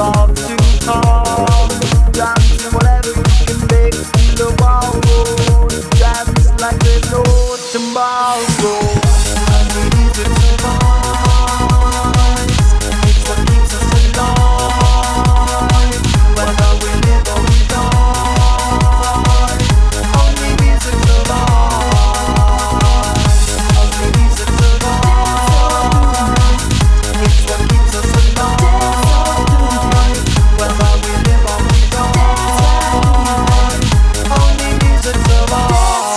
love to come. Dance whatever you can make till the world. Dance like there's no tomorrow. I need you to survive. It's what keeps us alive. Whether we live or we die. Only music survives. Only music survives. It's what keeps us alive. Whether we live or we die. Only music survives.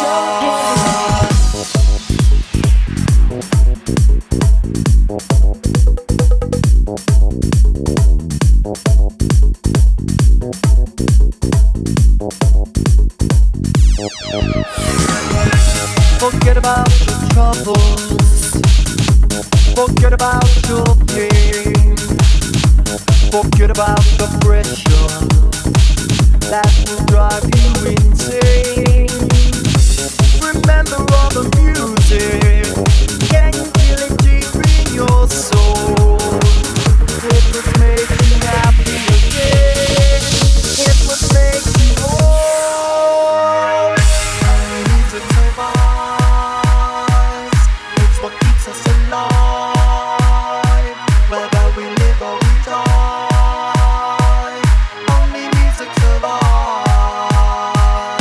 Forget about your troubles. Forget about your pain. Forget about the pressure that will drive you insane. Remember all the music. Can you feel it deep in your soul? It would make you happy again. It would make you whole. Only music survives. It's what keeps us alive. Whether we live or we die. Only music survives.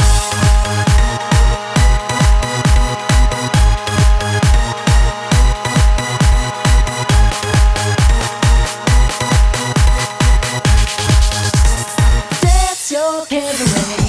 Dance your hands away.